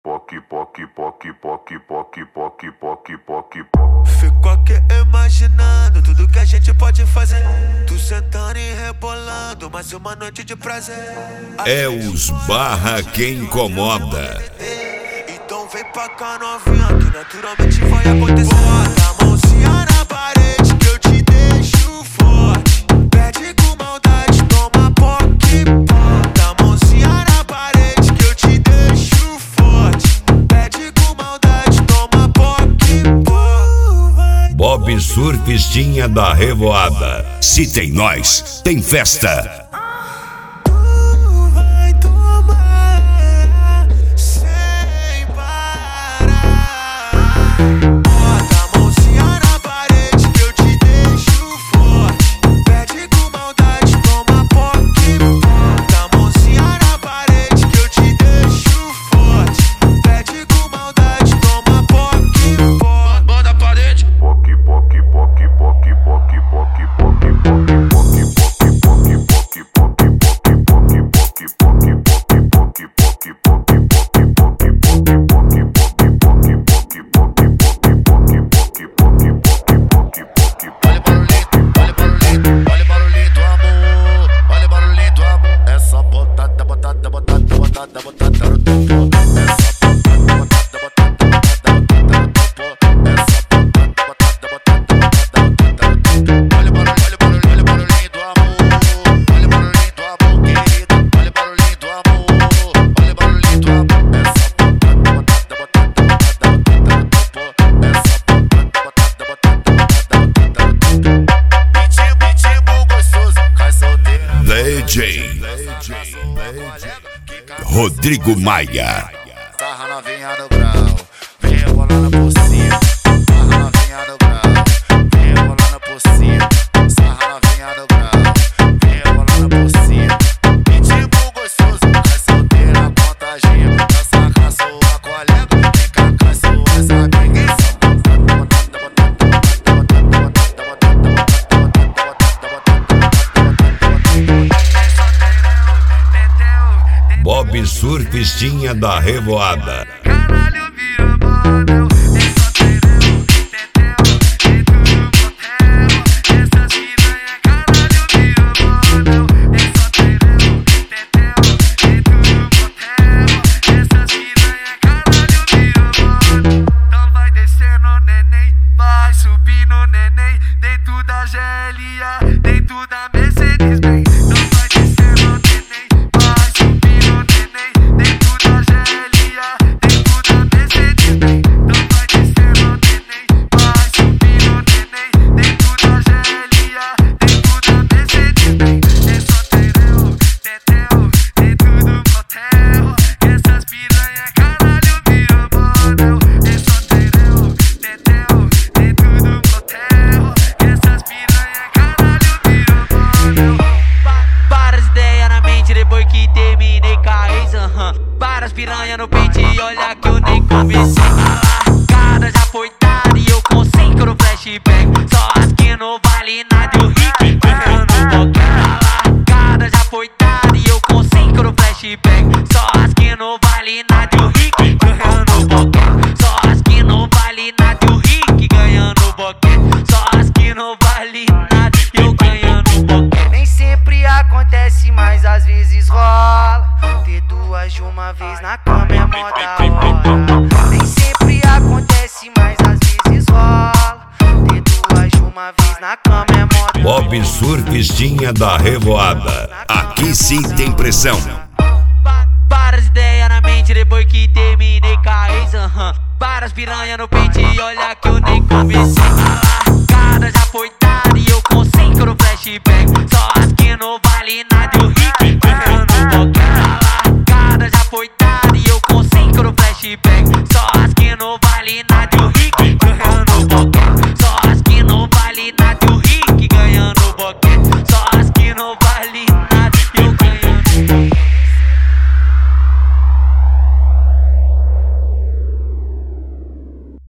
Fico aqui imaginando tudo que a gente pode fazer. Tu sentando e rebolando, mais uma noite de prazer. É os barra que incomoda. Então vem pra cá novinha, que naturalmente vai acontecer. Bota a mãozinha na parede que eu te deixo forte. Pede com maldade, toma poque. Bota a mãozinha na parede que eu te deixo forte. Pede com maldade, toma poque. Bob Surfistinha da Revoada. Se tem nós, tem festa. Rodrigo Maia. Sarra novinha no grau, vem rebolando por cima. Sarra novinha no grau, vem rebolando por cima. Sarra novinha no grau, vem rebolando por cima. Pitbull gostoso, vai solteira, contagia. Dança com a sua colega, fica com as suas amigas. Bob Surfistinha da Revoada. Caralho, virou model. É só terão, tetel, dentro do motel. Essas piranha, caralho, virou model. É só terão, tetel, dentro do motel. Essas piranha, caralho, virou model. Então vai descendo, neném, vai subindo, neném. Dentro da GLA, dentro da Mercedes-Benz. Então vai descendo, neném, vai subindo, neném. Dentro da GLA, dentro da Mercedes-Benz. Então vai descendo, neném, vai subindo, neném. Dentro da GLA, dentro da Mercedes-Benz. É só terão, tetel, dentro do motel. Essas piranha, caralho, virou model. É só terão, tetel, dentro do motel. Essas piranha, caralho, virou model. Várias ideias na mente depois que terminei com a ex, várias piranha no peito e olha que eu nem comecei. A largada já foi dada e eu consigo no flashback. Só as que não vale nada e o Rick ganhando boquete. A largada já foi dada e eu consigo no flashback. Só as que não vale nada e o Rick ganhando boquete. Só as que não vale nada e o Rick ganhando boquete. Só as que não vale nada e eu ganhando boquete. Nem sempre acontece, mas às vezes rola. Ter duas de uma vez na cama é mó da hora. Nem sempre acontece, mas às vezes rola. Ter duas de uma vez na cama é mó da hora. Bob Surfistinha da Revoada. Aqui sim tem pressão. Várias ideias na mente depois que terminei com a ex, várias piranha no peito e olha que eu nem comecei. A largada já foi dada e eu consigo no flashback. Só as que não vale nada e o Rick